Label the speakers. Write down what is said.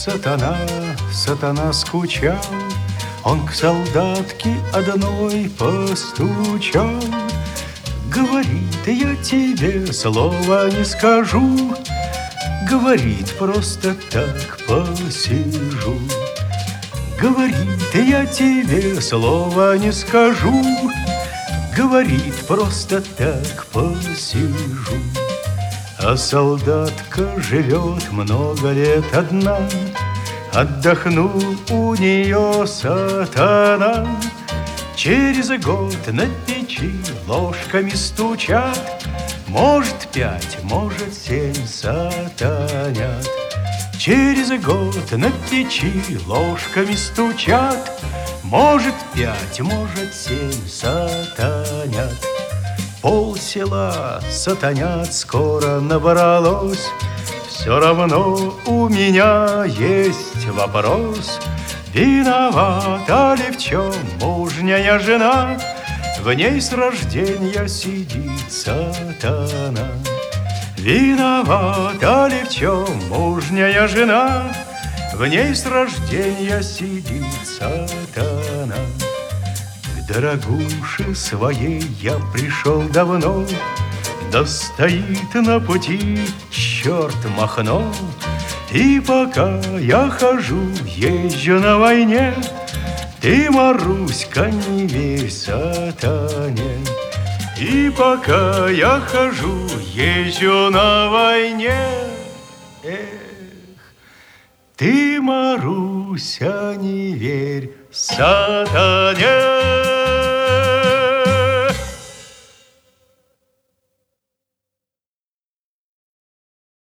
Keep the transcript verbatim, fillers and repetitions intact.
Speaker 1: сатана, сатана скучал, он к солдатке одной постучал. Говорит, я тебе слова не скажу, говорит, просто так посижу. Говорит, я тебе слова не скажу, говорит, просто так посижу. А солдатка живет много лет одна, отдохнул у нее сатана. Через год на печи ложками стучат, может, пять, может, семь сатанят. Через год на печи ложками стучат, может, пять, может, семь сатанят. Пол села сатанят скоро набралось, все равно у меня есть вопрос. Виновата ли в чем мужняя жена? В ней с рождения сидит сатана. Виновата ли в чем мужняя жена? В ней с рождения сидит сатана. К дорогуше своей я пришел давно, да стоит на пути черт Махно. И пока я хожу, езжу на войне, ты, Маруська, не верь сатане. И пока я хожу, езжу на войне, эх, ты, Маруся, не верь сатане.